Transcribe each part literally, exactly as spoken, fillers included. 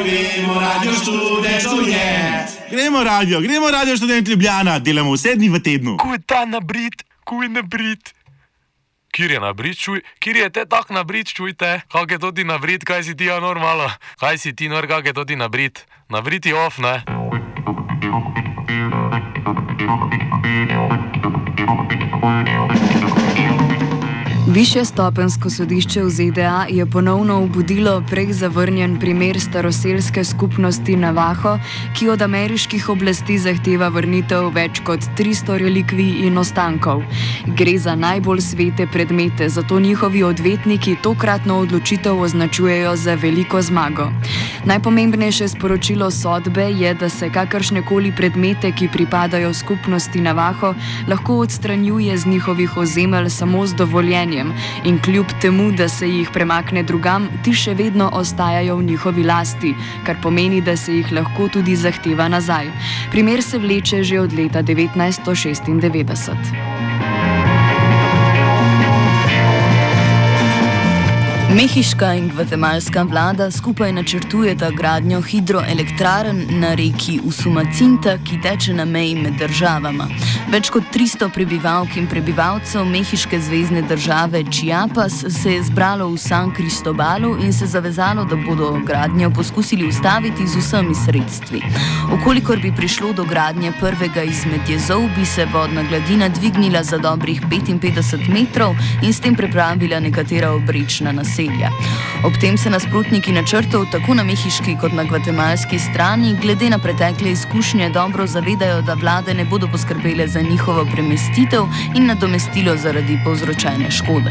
gremo Radio Študent Unijet. Gremo radio, gremo Radio Študent Ljubljana, delamo vse dni v tednu. Kuj ta nabrit, kuj nabrit. Kjer je nabrit, čuj? Kjer je te tak nabrit, čujte? Kak je to ti nabrit, kaj si ti ja normalo? Kaj si ti nor, kak je to ti nabrit? Nabrit je off, ne? Višjestopenjsko sodišče v Z D A je ponovno obudilo prej zavrnjen primer staroselske skupnosti Navajo, ki od ameriških oblasti zahteva vrnitev več kot tristo relikvij in ostankov. Gre za najbolj svete predmete, zato njihovi odvetniki tokratno odločitev označujejo za veliko zmago. Najpomembnejše sporočilo sodbe je, da se kakršnekoli predmete, ki pripadajo skupnosti Navajo, lahko odstranjuje z njihovih ozemelj samo z dovoljenjem. In kljub temu, da se jih premakne drugam, ti še vedno ostajajo v njihovi lasti, kar pomeni, da se jih lahko tudi zahteva nazaj. Primer se vleče že od leta devetnajststo šestindevetdeset. Mehiška in gvatemalska vlada skupaj načrtujeta gradnjo hidroelektrarn na reki Usumacinta, ki teče na meji med državama. Več kot tristo prebivalk in prebivalcev mehiške zvezne države Chiapas se je zbralo v San Cristobalu in se zavezalo, da bodo gradnjo poskusili ustaviti z vsemi sredstvi. Okolikor bi prišlo do gradnje prvega izmed jezov, bi se vodna gladina dvignila za dobrih petinpetdeset metrov in s tem prepravila nekatera obrečna naselja. Ob tem se nasprotniki načrtov tako na mehiški kot na gvatemalski strani glede na pretekle izkušnje dobro zavedajo, da vlade ne bodo poskrbele za njihovo premestitev in nadomestilo zaradi povzročene škode.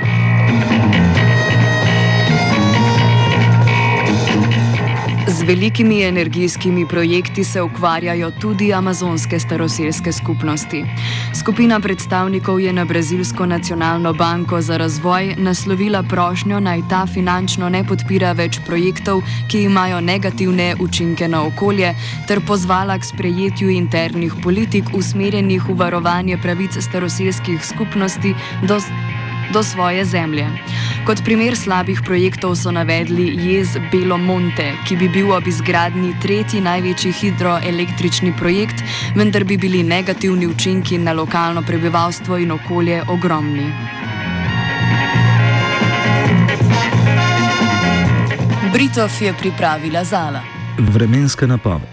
Z velikimi energijskimi projekti se ukvarjajo tudi amazonske staroselske skupnosti. Skupina predstavnikov je na Brazilsko nacionalno banko za razvoj naslovila prošnjo, naj ta finančno ne podpira več projektov, ki imajo negativne učinke na okolje, ter pozvala k sprejetju internih politik usmerjenih v varovanje pravic staroselskih skupnosti do do svoje zemlje. Kot primer slabih projektov so navedli jez Belo Monte, ki bi bil ob izgradnji tretji največji hidroelektrični projekt, vendar bi bili negativni učinki na lokalno prebivalstvo in okolje ogromni. Britov je pripravila Zala. Vremenska napoved.